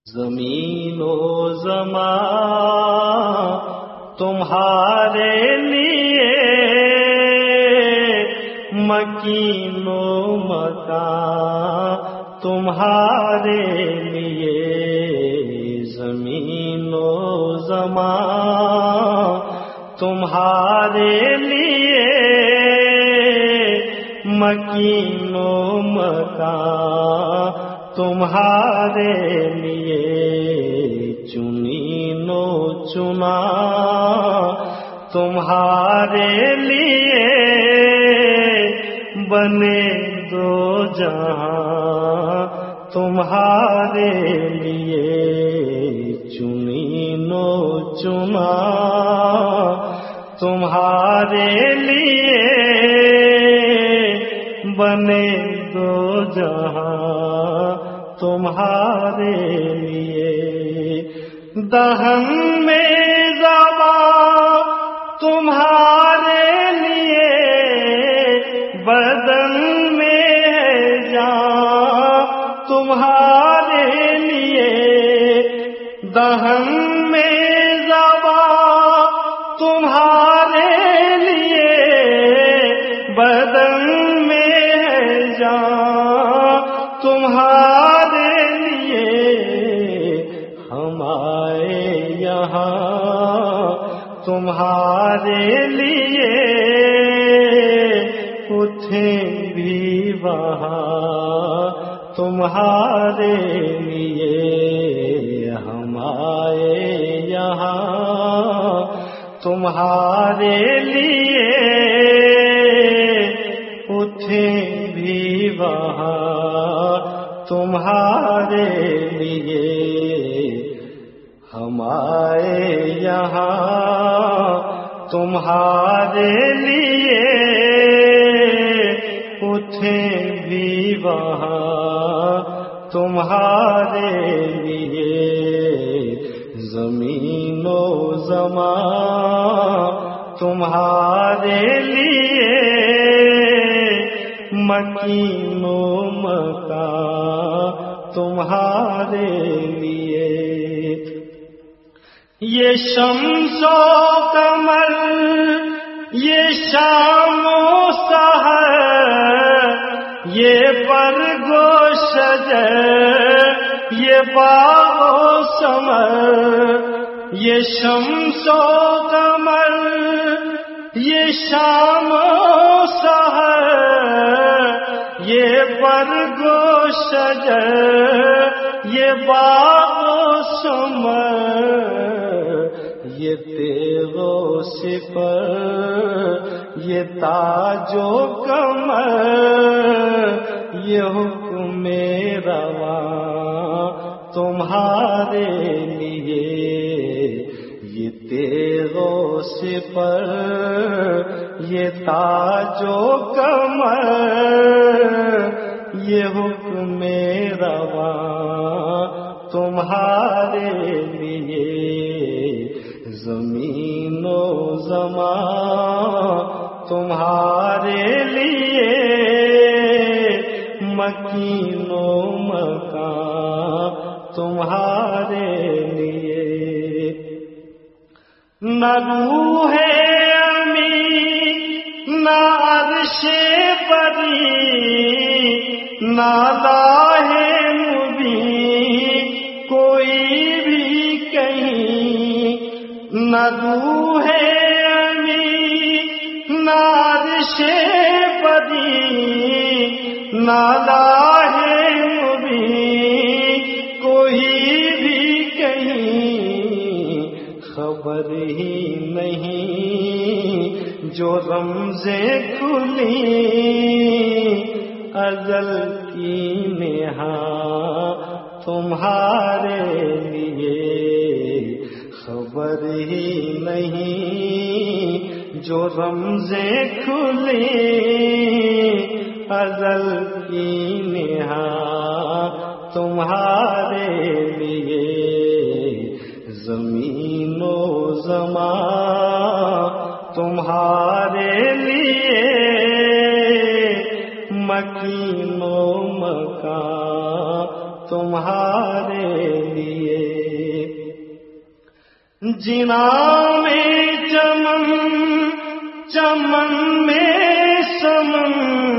زمین و زمان تمہارے لیے، مکین و مکان تمہارے لیے، زمین و زمان تمہارے لیے، مکین و مکان تمہارے لیے، چنین و چنا تمہارے لیے، بنے دو جہاں تمہارے لیے، چنین و چنا تمہارے لیے، بنے دو جہاں تمہارے لیے، دہن میں زبان تمہارے لیے، بدن میں جان تمہارے لیے، دہن میں زبان تمہارے لیے، بدن میں جان تمہارے لیے، ہم آئے یہاں تمہارے لیے، اٹھیں بھی وہاں تمہارے لیے، ہم آئے یہاں تمہارے لیے، اٹھیں بھی وہاں تمہارے لیے، ہم آئے یہاں تمہارے لیے، اٹھیں بھی وہاں تمہارے لیے، زمین و زمان تمہارے لیے، مکین و مکان تمہارے لیے، یہ شمس و قمر، یہ شام و سحر، یہ برگ و شجر، یہ باغ و ثمر، یہ شمس و قمر، یہ شام و سحر، یہ برگ و شجر، یہ باغ و ثمر، یہ تیغ و سپر، یہ تاج و کمر، یہ حکم رواں تمہارے لیے، یہ تیغ و سپر، یہ تاج و کمر، یہ حکم رواں تمہارے لیے، زمین و زمان تمہارے لیے، مکین و مکان تمہارے لیے، نہ روح امی نہ عرش بری نہ لاہ مبین کوئی بھی کہیں، نہ روح امی نہ عرش بری نہ لاہ مبین کوئی بھی کہیں، خبر ہی نہیں جو رمزیں کھلی ازل کی نہا تمہارے لیے، خبر ہی نہیں جو رمزیں کھلی ازل کی نہا تمہارے لیے، زمین و زمان تمہارے لیے، مکین و مکان تمہارے لیے جنا میں چمن چمن میں سمن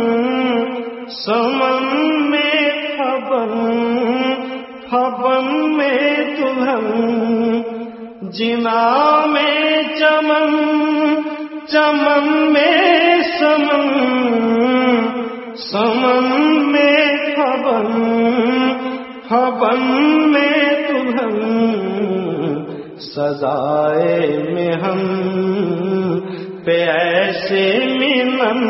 سمن میں پھبن پھبن میں دلہن جنا میں چمن چمن میں سمن سمن میں پھبن پھبن میں دلہن سزائے میں ہم پہ ایسے منن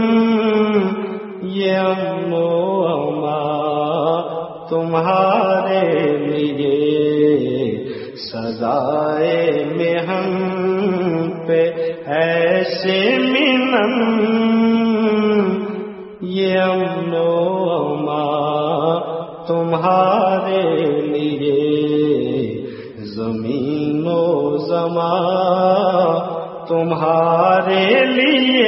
یہ امن و امان تمہارے لیے سزائے میں ہم پہ ایسے منن یہ امن و امان تمہارے لیے زمین و زمان تمہارے لیے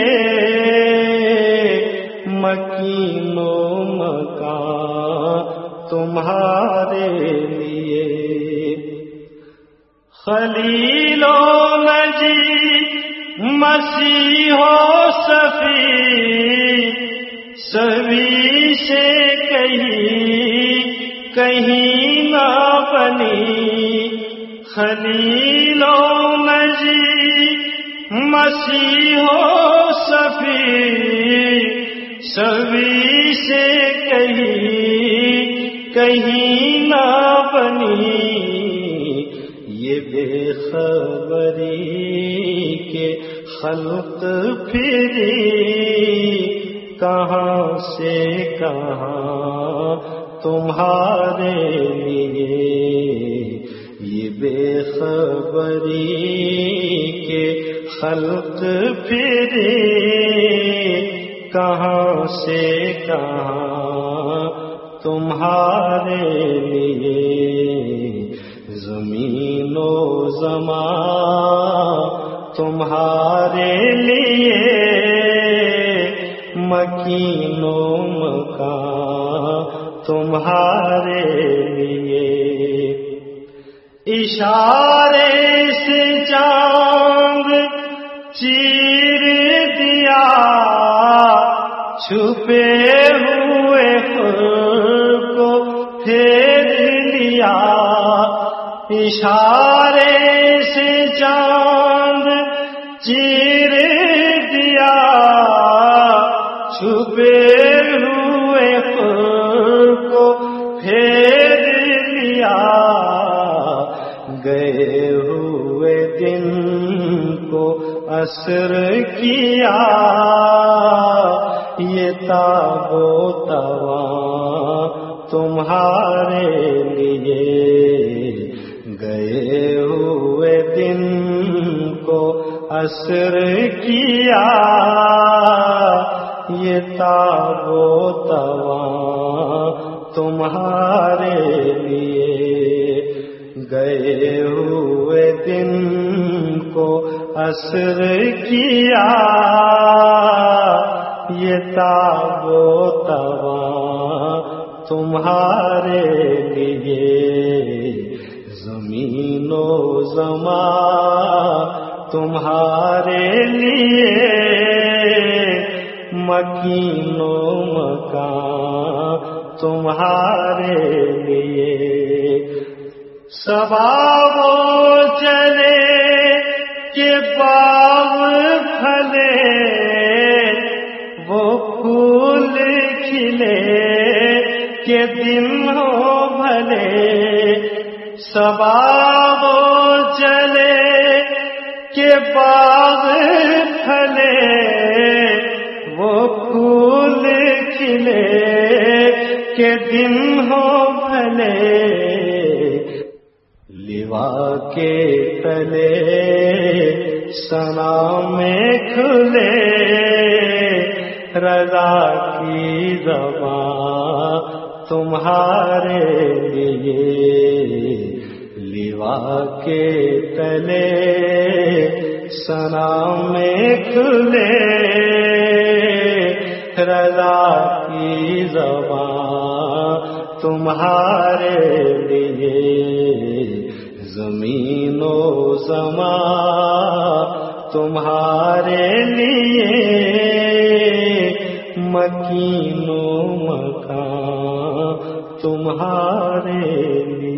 مکین و مکان تمہارے لیے خلیل و نجی مسیح و صفی سبھی سے کہیں نہ بنی خلیل و نجی مسیح و صفی سبھی سے کہیں نہ بنی یہ بے خبری کے خلق پھری کہاں سے کہاں تمہارے لیے یہ بے خبری کے خلق پھری کہاں سے کہاں تمہارے لیے زمین و زمان تمہارے لیے مکین و مکان تمہارے لیے اشارے سے چاند چیر دیا چھپے ہوئے خود کو پھیر لیا اشارے سے چاند چیر دیا چھپے ہوئے خود کو پھیر لیا گئے ہوئے دن کو عصر کیا یہ تاب و تواں تمہارے لیے گئے ہوئے دن کو عصر کیا یہ تاب و تواں تمہارے لیے گئے ہوئے دن کو عصر کیا یہ تاب و تواں تمہارے لیے زمین و زمان تمہارے لیے مکین و مکان تمہارے لیے صبا وہ چلے کہ باغ پھلے وہ پھول کھلے کہ دن ہو بھلے صبا وہ چلے کہ باغ پھلے وہ پھول کھلے کہ دن ہو بھلے لیوا کے تلے ثنا میں کھلے رضا کی زبان تمہارے لیے لیوا کے تلے ثنا میں کھلے رضا کی زبان تمہارے لیے، زمین و زمان تمہارے لیے، مکین و مکان تمہارے لیے۔